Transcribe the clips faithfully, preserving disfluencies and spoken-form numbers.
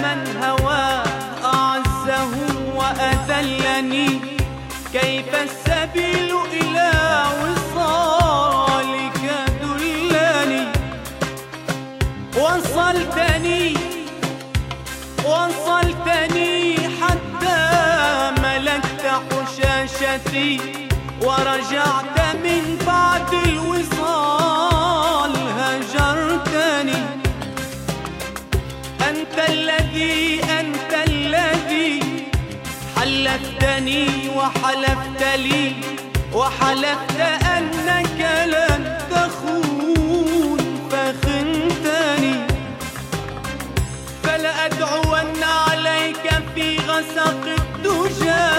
من هواه أعزه وأذلني، كيف السبيل إلى وصالك دلني. وصلتني وصلتني حتى ملكت حشاشتي، ورجعت من بعد الوصال هجرتني. أنت الذي أنت الذي حلفتني وحلفت لي، وحلفت أنك لن تخون فخنتني. فلأدعون عليك في غسق الدجى،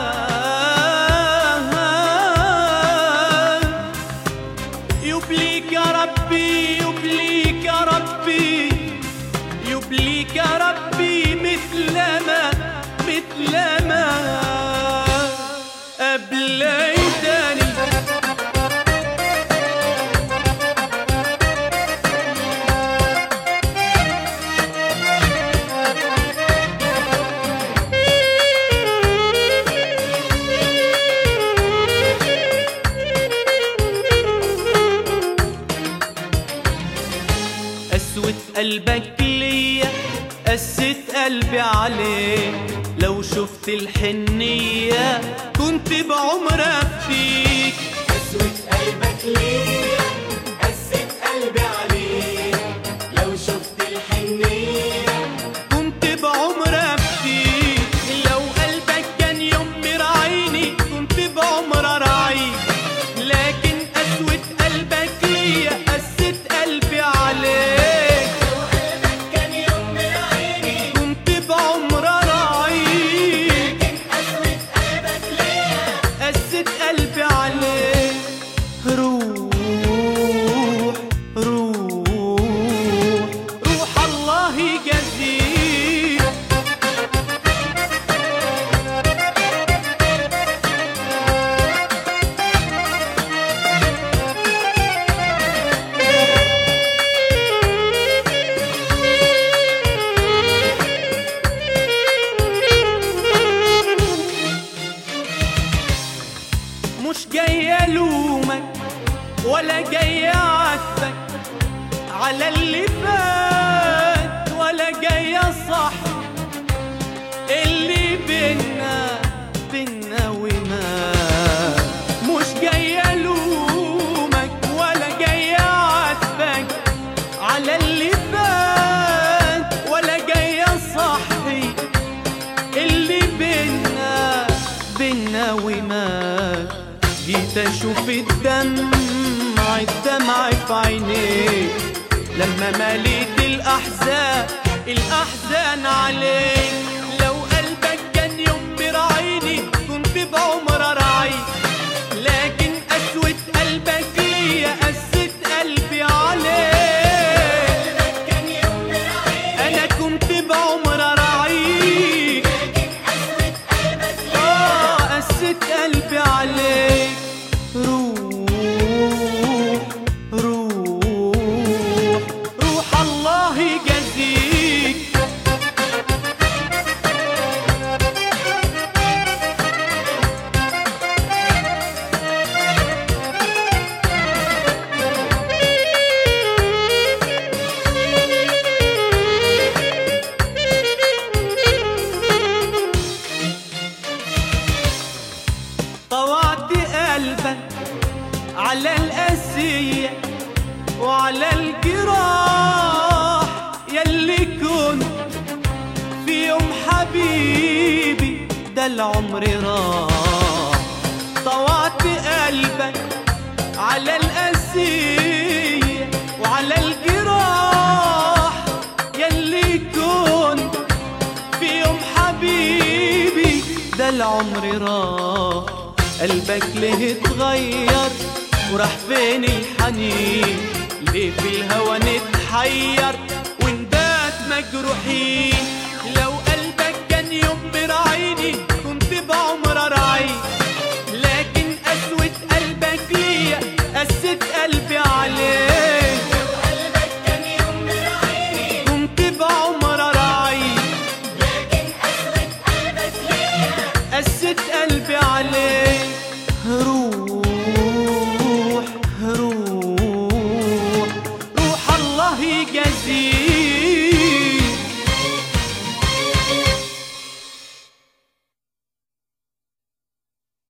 يبليك ربي يبليك ربي يبليك ربي مثلما مثلما أبليتني. قسوة قلبك ليا قست قلبي عليك، لو شفت الحنية كنت بعمر أفديك. قسوة قلبك ليا قست قلبي عليك، لو شفت الحنية كنت بعمر أفديك. لو قلبك كان يمر عيني كنت بعمر أراعيك، لكن قسوة قلبك ليا قست قلبي عليك. مش جاي ألومك ولا جاي أعاتبك على اللي فات، ولا جاي أصح اللي بينا بينا ومات. مش جاي ألومك ولا جاي أعاتبك على اللي فات، ولا جاي أصحي اللي بينا بينا ومات. جيت اشوف الدمع الدمع في عينيك، لما مليت الاحزان الاحزان عليك. لو قلبك كان يمر عيني كنت بعمر اراعيك، لكن قسوة قلبك ليا قست قلبي عليك. كان يمر عيني انا كنت بعمر اراعيك، لكن قسوة قلبك ليا اه قست قلبي عليك. روح روح روح الله يجازيك. طوعت قلبك على القاسية وعلى الجراح، يلي كنت في يوم حبيبي ده العمر راح. طوعت قلبك على القاسية وعلى الجراح، يلي كنت في يوم حبيبي ده العمر راح. قلبك ليه اتغير وراح فين الحنين؟ ليه في الهوى نتحير ونبات مجروحين؟ لو قلبك كان يمر عيني كنت بعمر اراعيك، لكن قسوة قلبك ليا قست قلبي عليك. لو قلبك كان يمر عيني كنت بعمر اراعيك، نسيت